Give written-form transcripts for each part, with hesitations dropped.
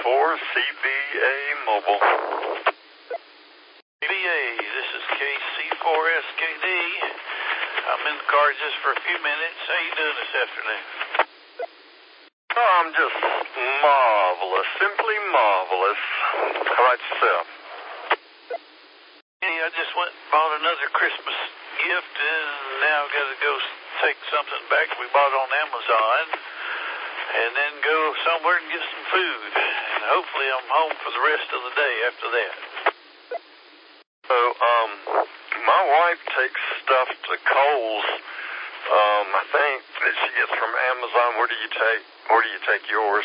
KC4CBA Mobile. CBA, this is KC4SKD. I'm in the car just for a few minutes. How you doing this afternoon? Oh, I'm just marvelous, simply marvelous. How about yourself? Hey, I just went and bought another Christmas gift, and now I've got to go take something back we bought on Amazon, and then go somewhere and get some food. And hopefully I'm home for the rest of the day after that. So, my wife takes stuff to Kohl's. I think that she gets from Amazon. Where do you take yours?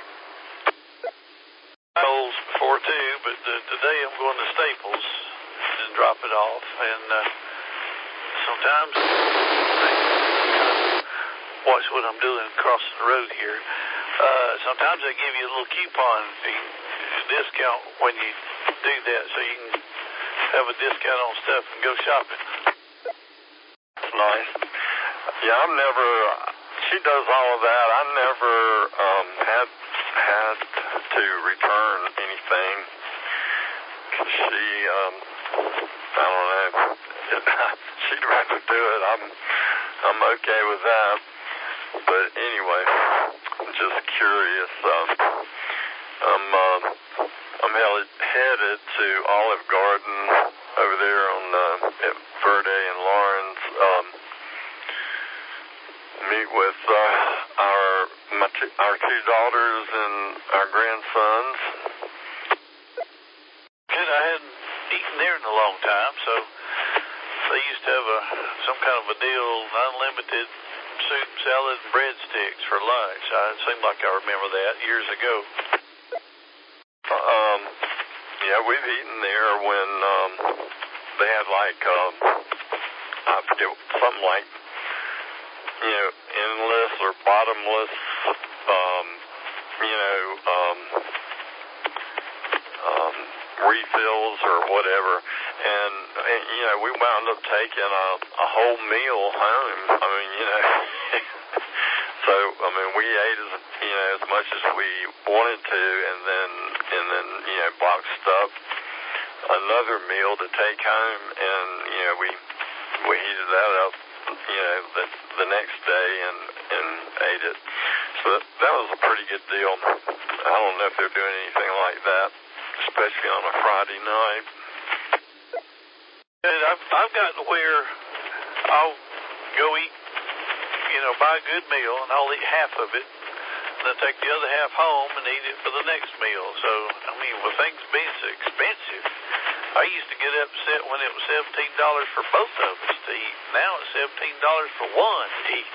Kohl's before too, but today I'm going to Staples and drop it off. And sometimes I watch what I'm doing crossing the road here. Sometimes they give you a little coupon discount when you do that, so you can have a discount on stuff and go shopping. That's nice. Yeah, she does all of that. I never had to return anything. She, I don't know, she'd rather do it. I'm okay with that. But anyway, I'm just curious. I'm headed to Olive Garden over there on at Verde and Lawrence. Meet with our two daughters and our grandsons. Good. I hadn't eaten there in a long time, so they used to have some kind of a deal, unlimited soup, salad, and breadsticks for lunch. It seemed like I remember that years ago. Yeah, we've eaten there when they had like I forget, something like, endless or bottomless, refills or whatever, and we wound up taking a whole meal home. So we ate as much as we wanted to, and then boxed up another meal to take home, and we heated that up the next day and ate it. So that was a pretty good deal. I don't know if they're doing anything like that, especially on a Friday night. And I've gotten where I'll go eat, buy a good meal, and I'll eat half of it, and then take the other half home and eat it for the next meal. So, with things being so expensive, I used to get upset when it was $17 for both of us to eat. Now it's $17 for one to eat.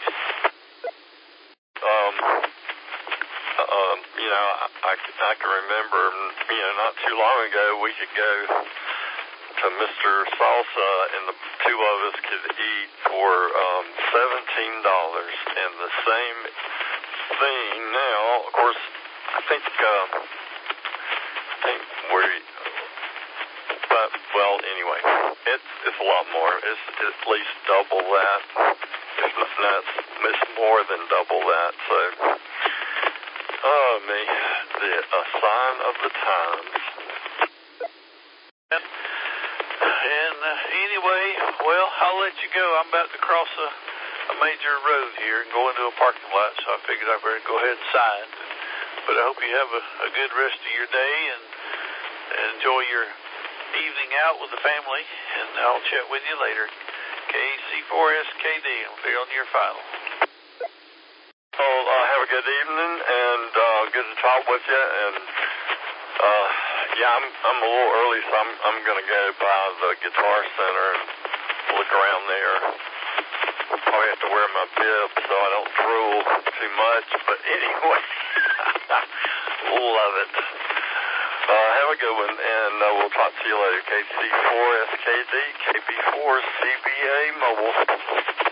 I can remember, not too long ago, we could go to Mr. Salsa, and the two of us could eat for $17, and the same thing now. Of course, I think anyway, it's a lot more. It's at least double that. If not, it's more than double that. So, a sign of the times. And anyway, I'll let you go. I'm about to cross a major road here and go into a parking lot, so I figured I better go ahead and sign. But I hope you have a good rest of your day and enjoy your evening out with the family, and I'll chat with you later. KC4SKD, I'm feeling your final. Well, have a good evening, and good to talk with you. And I'm a little early, so I'm gonna go by the Guitar Center and look around there. Probably have to wear my bib so I don't drool too much. But anyway, love it. Have a good one, and we'll talk to you later. KC4SKD, KB4CBA Mobile.